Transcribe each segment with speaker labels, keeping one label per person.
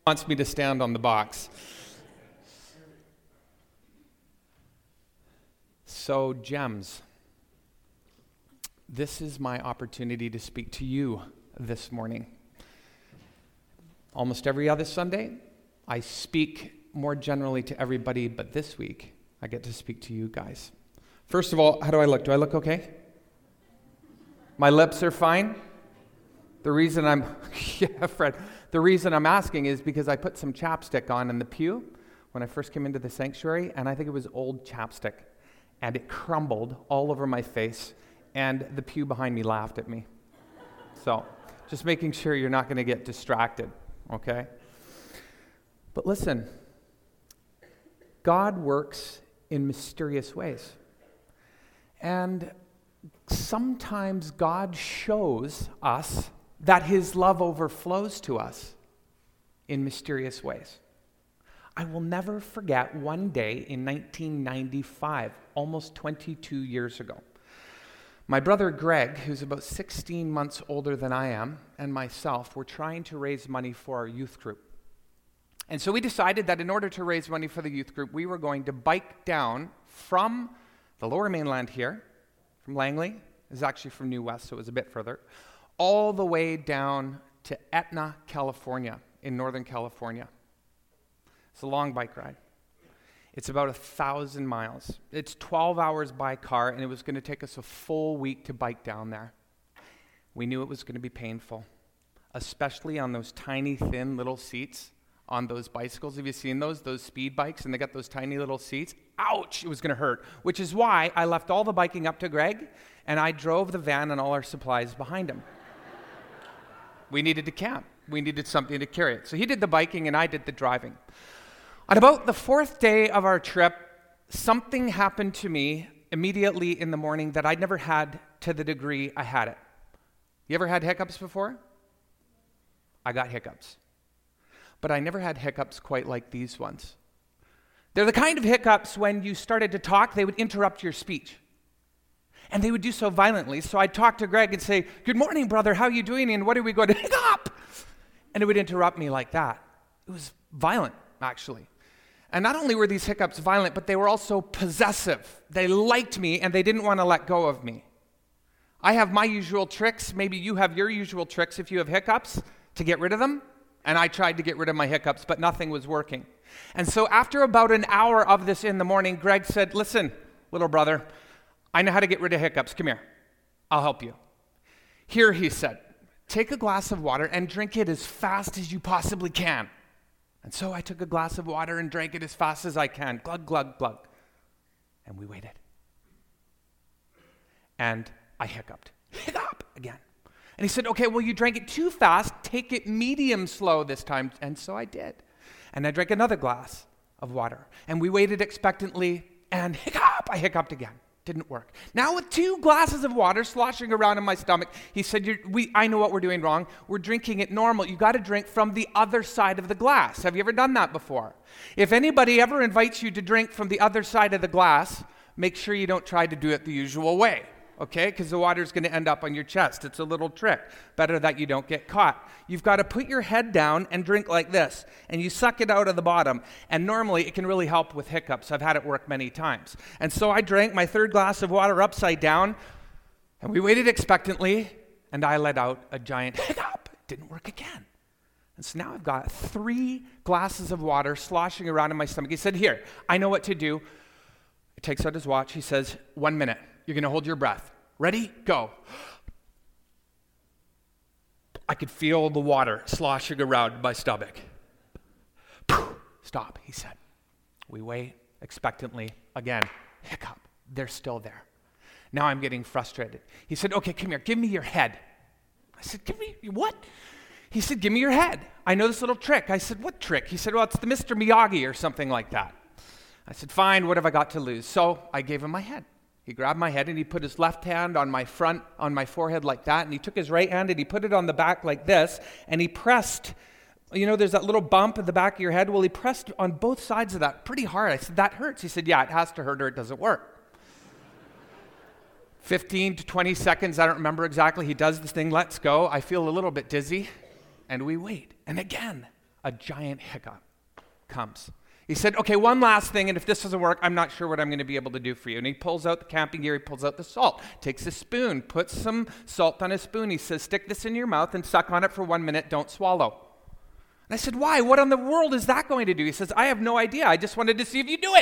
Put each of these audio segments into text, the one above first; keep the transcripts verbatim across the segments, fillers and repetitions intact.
Speaker 1: Wants me to stand on the box. So, gems. This is my opportunity to speak to you this morning. Almost every other Sunday, I speak more generally to everybody, but this week, I get to speak to you guys. First of all, how do I look? Do I look okay? My lips are fine? The reason I'm, yeah, Fred, the reason I'm asking is because I put some chapstick on in the pew when I first came into the sanctuary, and I think it was old chapstick, and it crumbled all over my face, and the pew behind me laughed at me. So, just making sure you're not going to get distracted, okay? But listen, God works in mysterious ways, and sometimes God shows us that his love overflows to us in mysterious ways. I will never forget one day in nineteen ninety-five, almost twenty-two years ago. My brother Greg, who's about sixteen months older than I am, and myself were trying to raise money for our youth group. And so we decided that in order to raise money for the youth group, we were going to bike down from the Lower Mainland here, from Langley. It was actually from New West, so it was a bit further, all the way down to Etna, California, in Northern California. It's a long bike ride. It's about a thousand miles. It's twelve hours by car, and it was going to take us a full week to bike down there. We knew it was going to be painful, especially on those tiny, thin little seats on those bicycles. Have you seen those, those speed bikes, and they got those tiny little seats? Ouch, it was going to hurt, which is why I left all the biking up to Greg, and I drove the van and all our supplies behind him. We needed to camp. We needed something to carry it. So he did the biking, and I did the driving. On about the fourth day of our trip, something happened to me immediately in the morning that I'd never had to the degree I had it. You ever had hiccups before? I got hiccups. But I never had hiccups quite like these ones. They're the kind of hiccups when you started to talk, they would interrupt your speech. And they would do so violently. So I'd talk to Greg and say, "Good morning, brother, how are you doing? And what are we going to hiccup?" And it would interrupt me like that. It was violent, actually. And not only were these hiccups violent, but they were also possessive. They liked me, and they didn't want to let go of me. I have my usual tricks. Maybe you have your usual tricks if you have hiccups to get rid of them. And I tried to get rid of my hiccups, but nothing was working. And so after about an hour of this in the morning, Greg said, "Listen, little brother, I know how to get rid of hiccups. Come here. I'll help you." "Here," he said, "take a glass of water and drink it as fast as you possibly can." And so I took a glass of water and drank it as fast as I can. Glug, glug, glug. And we waited. And I hiccuped. Hiccup again. And he said, "Okay, well, you drank it too fast. Take it medium slow this time." And so I did. And I drank another glass of water. And we waited expectantly, and hiccup, I hiccuped again. Didn't work. Now with two glasses of water sloshing around in my stomach, he said, You're, we, I know what we're doing wrong. We're drinking it normal. You got to drink from the other side of the glass. Have you ever done that before? If anybody ever invites you to drink from the other side of the glass, make sure you don't try to do it the usual way. Okay, because the water's going to end up on your chest. It's a little trick. Better that you don't get caught. You've got to put your head down and drink like this, and you suck it out of the bottom, and normally it can really help with hiccups. I've had it work many times. And so I drank my third glass of water upside down, and we waited expectantly, and I let out a giant hiccup. It didn't work again. And so now I've got three glasses of water sloshing around in my stomach. He said, "Here, I know what to do." He takes out his watch. He says, "One minute. You're going to hold your breath. Ready? Go." I could feel the water sloshing around my stomach. "Stop," he said. We wait expectantly. Again, hiccup. They're still there. Now I'm getting frustrated. He said, "Okay, come here. Give me your head." I said, "Give me what?" He said, "Give me your head. I know this little trick." I said, "What trick?" He said, "Well, it's the Mister Miyagi or something like that." I said, "Fine, what have I got to lose?" So I gave him my head. He grabbed my head and he put his left hand on my front, on my forehead like that, and he took his right hand and he put it on the back like this, and he pressed, you know, there's that little bump at the back of your head. Well, he pressed on both sides of that pretty hard. I said, "That hurts." He said, "Yeah, it has to hurt or it doesn't work." fifteen to twenty seconds, I don't remember exactly. He does this thing, "Let's go." I feel a little bit dizzy, and we wait. And again, a giant hiccup comes. He said, okay, one last thing, and if this doesn't work, I'm not sure what I'm going to be able to do for you. And he pulls out the camping gear, he pulls out the salt, takes a spoon, puts some salt on a spoon. He says, stick this in your mouth and suck on it for one minute, don't swallow. And I said, why? What in the world is that going to do? He says, I have no idea. I just wanted to see if you do it.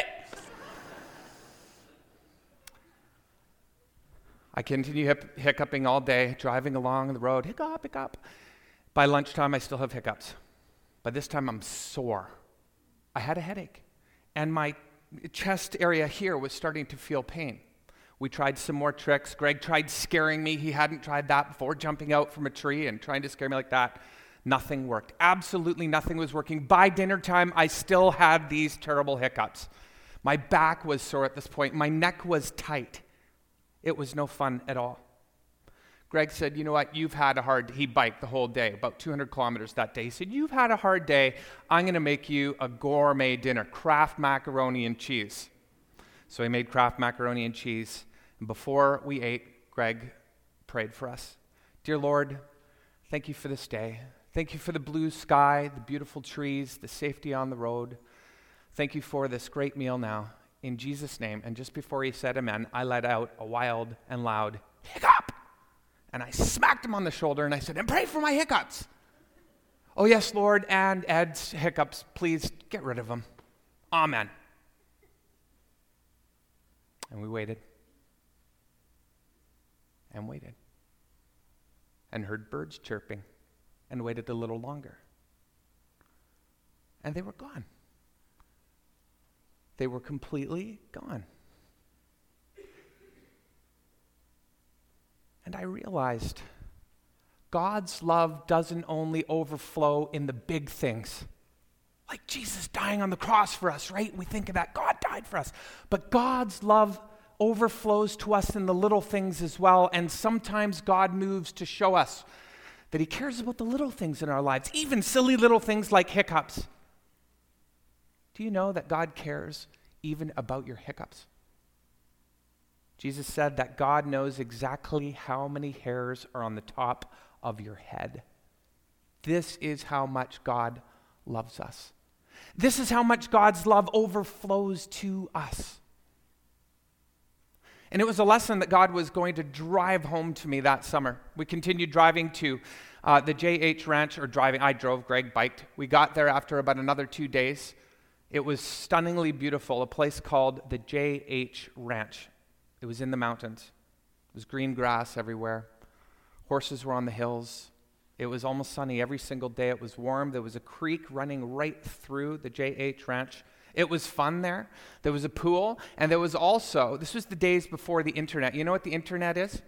Speaker 1: I continue hip- hiccuping all day, driving along the road, hiccup, hiccup. By lunchtime, I still have hiccups. By this time, I'm sore. I had a headache, and my chest area here was starting to feel pain. We tried some more tricks. Greg tried scaring me. He hadn't tried that before, jumping out from a tree and trying to scare me like that. Nothing worked. Absolutely nothing was working. By dinner time, I still had these terrible hiccups. My back was sore at this point. My neck was tight. It was no fun at all. Greg said, you know what, you've had a hard, he biked the whole day, about two hundred kilometers that day. He said, you've had a hard day. I'm going to make you a gourmet dinner, Kraft macaroni and cheese. So he made Kraft macaroni and cheese. And before we ate, Greg prayed for us. Dear Lord, thank you for this day. Thank you for the blue sky, the beautiful trees, the safety on the road. Thank you for this great meal now. In Jesus' name. And just before he said amen, I let out a wild and loud hiccup. And I smacked him on the shoulder and I said, and pray for my hiccups. Oh, yes, Lord, and Ed's hiccups, please get rid of them. Amen. And we waited. And waited. And heard birds chirping. And waited a little longer. And they were gone. They were completely gone. And I realized God's love doesn't only overflow in the big things, like Jesus dying on the cross for us, right? We think of that, God died for us. But God's love overflows to us in the little things as well, and sometimes God moves to show us that he cares about the little things in our lives, even silly little things like hiccups. Do you know that God cares even about your hiccups? Jesus said that God knows exactly how many hairs are on the top of your head. This is how much God loves us. This is how much God's love overflows to us. And it was a lesson that God was going to drive home to me that summer. We continued driving to uh, the J H Ranch, or driving, I drove, Greg biked. We got there after about another two days. It was stunningly beautiful, a place called the J H Ranch. It was in the mountains. It was green grass everywhere. Horses were on the hills. It was almost sunny every single day. It was warm. There was a creek running right through the J H Ranch. It was fun there. There was a pool, and there was also, this was the days before the internet. You know what the internet is?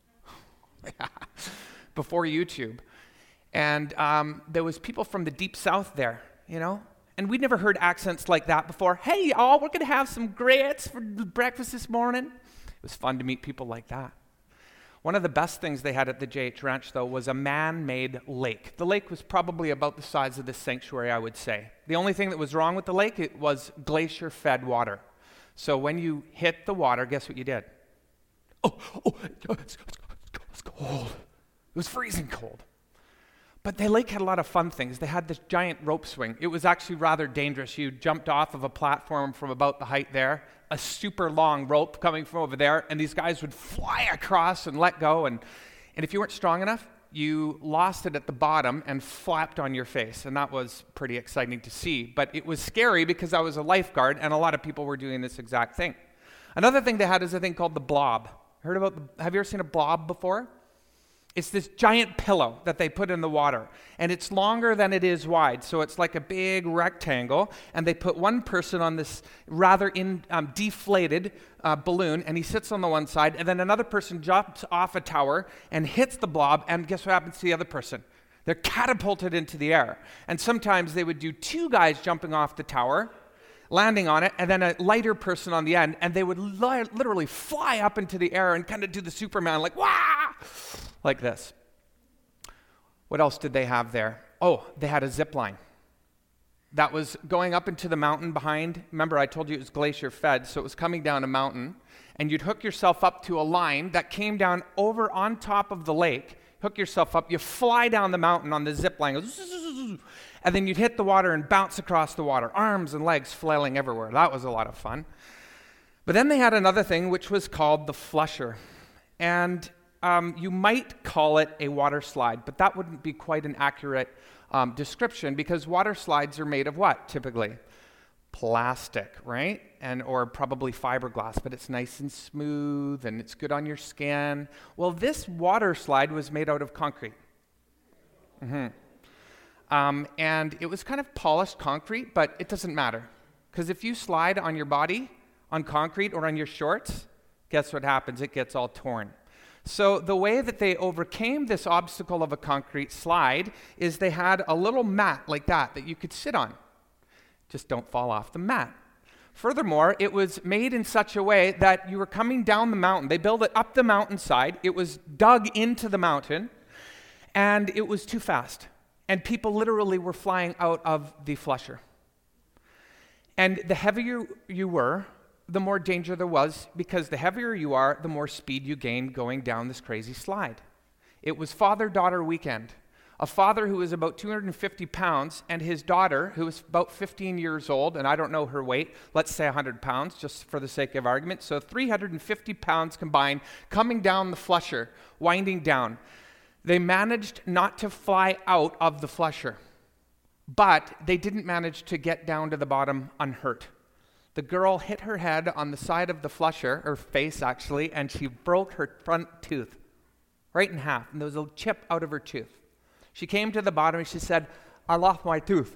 Speaker 1: Before YouTube. And um, there was people from the deep south there, you know? And we'd never heard accents like that before. Hey, y'all, we're going to have some grits for breakfast this morning. It was fun to meet people like that. One of the best things they had at the J H Ranch, though, was a man-made lake. The lake was probably about the size of this sanctuary, I would say. The only thing that was wrong with the lake, it was glacier-fed water. So when you hit the water, guess what you did? Oh, oh, it's, it's cold. It was freezing cold. But the lake had a lot of fun things. They had this giant rope swing. It was actually rather dangerous. You jumped off of a platform from about the height there, a super long rope coming from over there, and these guys would fly across and let go. And, and if you weren't strong enough, you lost it at the bottom and flapped on your face. And that was pretty exciting to see. But it was scary because I was a lifeguard, and a lot of people were doing this exact thing. Another thing they had is a thing called the blob. Heard about the, have you ever seen a blob before? It's this giant pillow that they put in the water, and it's longer than it is wide, so it's like a big rectangle, and they put one person on this rather in, um, deflated uh, balloon, and he sits on the one side, and then another person jumps off a tower and hits the blob, and guess what happens to the other person? They're catapulted into the air, and sometimes they would do two guys jumping off the tower, landing on it, and then a lighter person on the end, and they would li- literally fly up into the air and kind of do the Superman, like, wah! Like this. What else did they have there? Oh, they had a zip line that was going up into the mountain behind. Remember, I told you it was glacier fed, so it was coming down a mountain, and you'd hook yourself up to a line that came down over on top of the lake. hook yourself up, you fly down the mountain on the zip line, and then you'd hit the water and bounce across the water, arms and legs flailing everywhere. That was a lot of fun. But then they had another thing which was called the flusher. And um, you might call it a water slide, but that wouldn't be quite an accurate um, description, because water slides are made of what, typically? Plastic, right? And or probably fiberglass, but it's nice and smooth and it's good on your skin. Well, this water slide was made out of concrete. Mm-hmm. Um, and it was kind of polished concrete, but it doesn't matter. Because if you slide on your body, on concrete or on your shorts, guess what happens? It gets all torn. So the way that they overcame this obstacle of a concrete slide is they had a little mat like that that you could sit on. Just don't fall off the mat. Furthermore, it was made in such a way that you were coming down the mountain. They built it up the mountainside. It was dug into the mountain, and it was too fast. And people literally were flying out of the flusher. And the heavier you were, the more danger there was, because the heavier you are, the more speed you gain going down this crazy slide. It was father-daughter weekend. A father who was about two hundred fifty pounds and his daughter, who was about fifteen years old, and I don't know her weight, let's say one hundred pounds, just for the sake of argument. So three hundred fifty pounds combined, coming down the flusher, winding down. They managed not to fly out of the flusher, but they didn't manage to get down to the bottom unhurt. The girl hit her head on the side of the flusher, her face actually, and she broke her front tooth right in half, and there was a chip out of her tooth. She came to the bottom and she said, "I lost my tooth."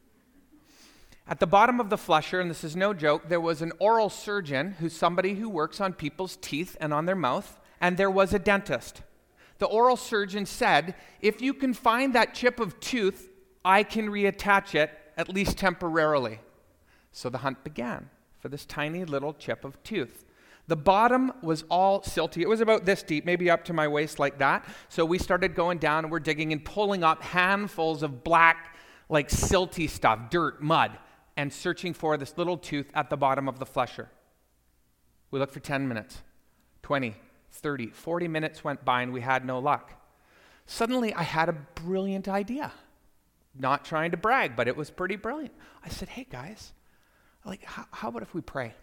Speaker 1: At the bottom of the flusher, and this is no joke, there was an oral surgeon, who's somebody who works on people's teeth and on their mouth, and there was a dentist. The oral surgeon said, "If you can find that chip of tooth, I can reattach it, at least temporarily." So the hunt began for this tiny little chip of tooth. The bottom was all silty. It was about this deep, maybe up to my waist like that. So we started going down and we're digging and pulling up handfuls of black, like silty stuff, dirt, mud, and searching for this little tooth at the bottom of the flusher. We looked for ten minutes, twenty, thirty, forty minutes went by and we had no luck. Suddenly I had a brilliant idea. Not trying to brag, but it was pretty brilliant. I said, "Hey guys, like, how, how about if we pray?"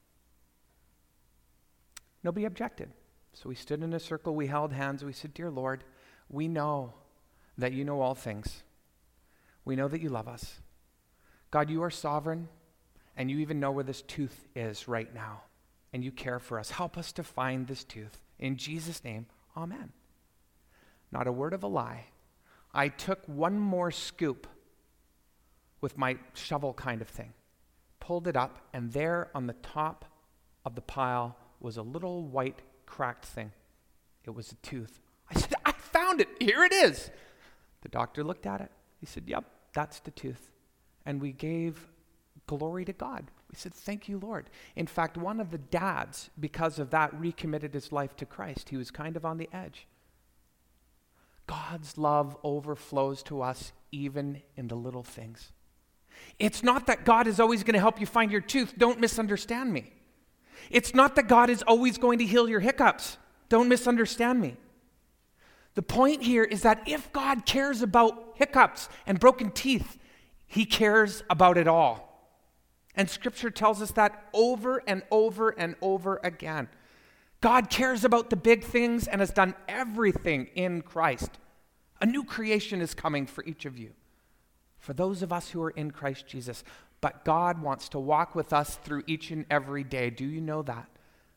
Speaker 1: Nobody objected. So we stood in a circle, we held hands, we said, "Dear Lord, we know that you know all things. We know that you love us. God, you are sovereign, and you even know where this tooth is right now, and you care for us. Help us to find this tooth. In Jesus' name, amen." Not a word of a lie. I took one more scoop with my shovel kind of thing, pulled it up, and there on the top of the pile was a little white cracked thing. It was a tooth. I said, "I found it. Here it is." The doctor looked at it. He said, "Yep, that's the tooth." And we gave glory to God. We said, "Thank you, Lord." In fact, one of the dads, because of that, recommitted his life to Christ. He was kind of on the edge. God's love overflows to us even in the little things. It's not that God is always going to help you find your tooth. Don't misunderstand me. It's not that God is always going to heal your hiccups. Don't misunderstand me. The point here is that if God cares about hiccups and broken teeth, he cares about it all. And Scripture tells us that over and over and over again. God cares about the big things and has done everything in Christ. A new creation is coming for each of you, for those of us who are in Christ Jesus. But God wants to walk with us through each and every day. Do you know that?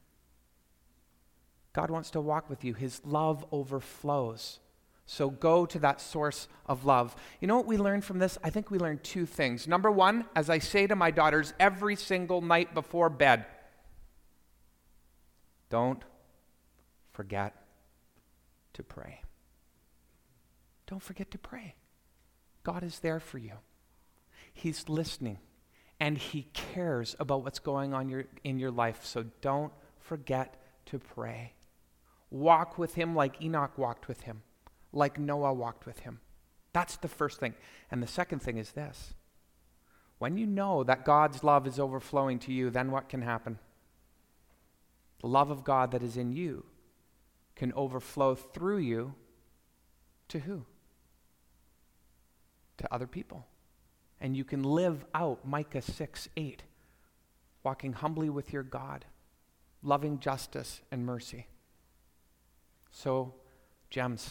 Speaker 1: God wants to walk with you. His love overflows. So go to that source of love. You know what we learned from this? I think we learned two things. Number one, as I say to my daughters every single night before bed, don't forget to pray. Don't forget to pray. God is there for you. He's listening, and he cares about what's going on your, in your life. So don't forget to pray. Walk with him like Enoch walked with him, like Noah walked with him. That's the first thing. And the second thing is this. When you know that God's love is overflowing to you, then what can happen? The love of God that is in you can overflow through you To who? To other people. And you can live out Micah six eight, walking humbly with your God, loving justice and mercy. So, gems,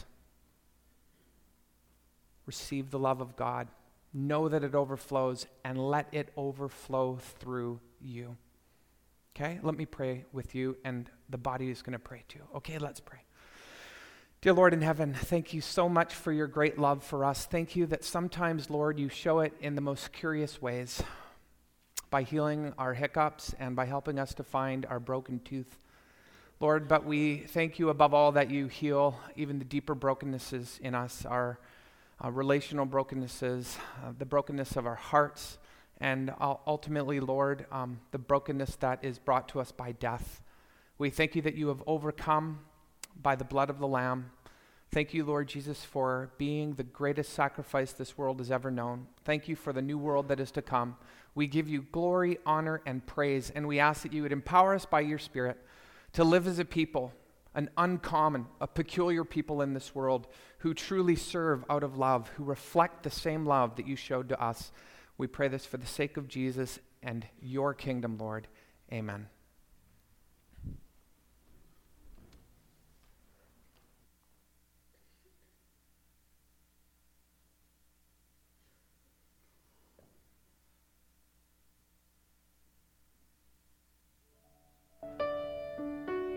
Speaker 1: receive the love of God. Know that it overflows, and let it overflow through you. Okay? Let me pray with you, and the body is going to pray too. Okay, let's pray. Dear Lord in heaven, thank you so much for your great love for us. Thank you that sometimes, Lord, you show it in the most curious ways, by healing our hiccups and by helping us to find our broken tooth. Lord, but we thank you above all that you heal even the deeper brokennesses in us, our uh, relational brokennesses, uh, the brokenness of our hearts, and uh, ultimately, Lord, um, the brokenness that is brought to us by death. We thank you that you have overcome by the blood of the Lamb. Thank you, Lord Jesus, for being the greatest sacrifice this world has ever known. Thank you for the new world that is to come. We give you glory, honor, and praise, and we ask that you would empower us by your Spirit to live as a people, an uncommon, a peculiar people in this world who truly serve out of love, who reflect the same love that you showed to us. We pray this for the sake of Jesus and your kingdom, Lord. Amen.